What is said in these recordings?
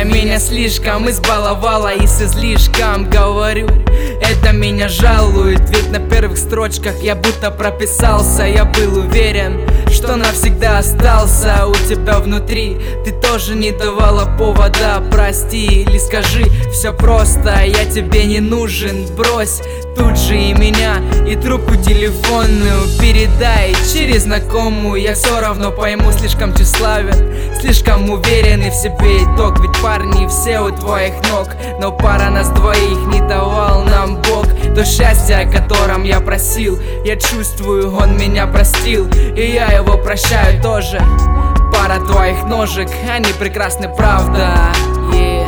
меня слишком избаловала и с излишком говорю. Это меня жалует, ведь на первых строчках я будто прописался. Я был уверен, что навсегда остался у тебя внутри. Ты тоже не давала повода, прости или скажи все просто: я тебе не нужен, брось тут же и меня, и трубку телефонную передай через знакомую. Я все равно пойму, слишком тщеславен, слишком уверенный в себе итог. Ведь парни все у твоих ног, но пара нас двоих не давал нам Бог. То счастье, о котором я просил, я чувствую, он меня простил, и я его прощаю тоже. Пара твоих ножек, они прекрасны, правда, yeah.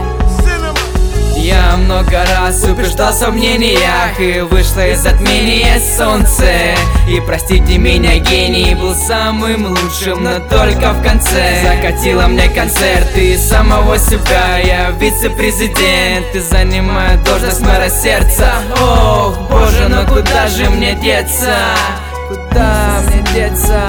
Я много раз убеждался в мнениях, и вышло из затмения солнце. И простите меня, гений был самым лучшим, но только в конце закатила мне концерты самого себя. Я вице-президент и занимаю должность мэра сердца. Ох, боже, но куда же мне деться? Куда мне деться?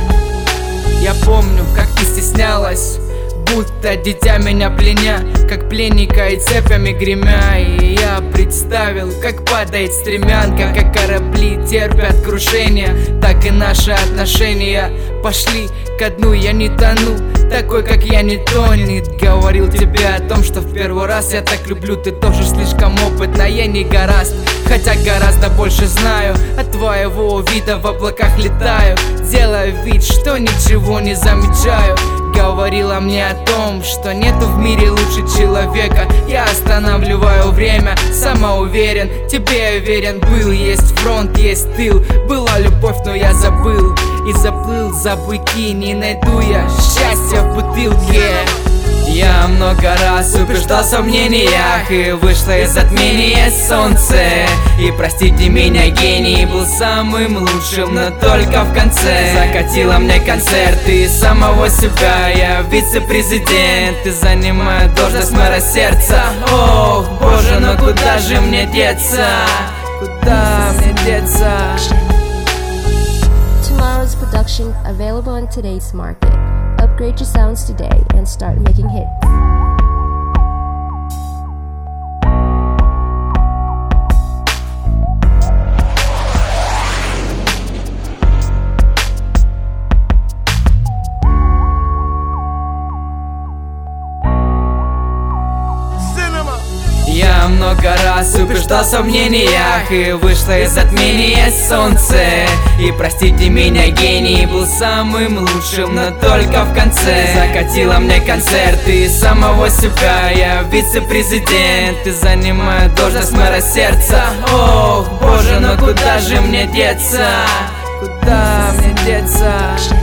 Я помню, как ты стеснялась, будто дитя меня пленя, как пленника и цепями гремя. И я представил, как падает стремянка, как корабли терпят крушение. Так и наши отношения пошли ко дну. Я не тону, такой как я не тонет. Говорил тебе о том, что в первый раз я так люблю. Ты тоже слишком опытная, не гораст, хотя гораздо больше знаю. От твоего вида в облаках летаю, делаю вид, что ничего не замечаю. Говорила мне о том, что нету в мире лучше человека. Я останавливаю время, самоуверен, тебе я верен был. Есть фронт, есть тыл, была любовь, но я забыл и заплыл за быки. Не найду я счастья в бутылке. Я много раз убеждался в мнениях, и вышло из затмения солнце. И простите меня, гений был самым лучшим, но только в конце закатила мне концерты самого себя. Я вице-президент и занимаю должность мэра сердца. Ох, боже, но куда же мне деться? Куда мне деться? Tomorrow's production available on today's market. Upgrade your sounds today and start making hits. Я много раз убеждался в мнениях, и вышло из затмения солнце. И простите меня, гений был самым лучшим, но только в конце закатила мне концерты самого себя. Я вице-президент и занимаю должность мэра сердца. Ох, боже, но куда же мне деться? Куда мне деться?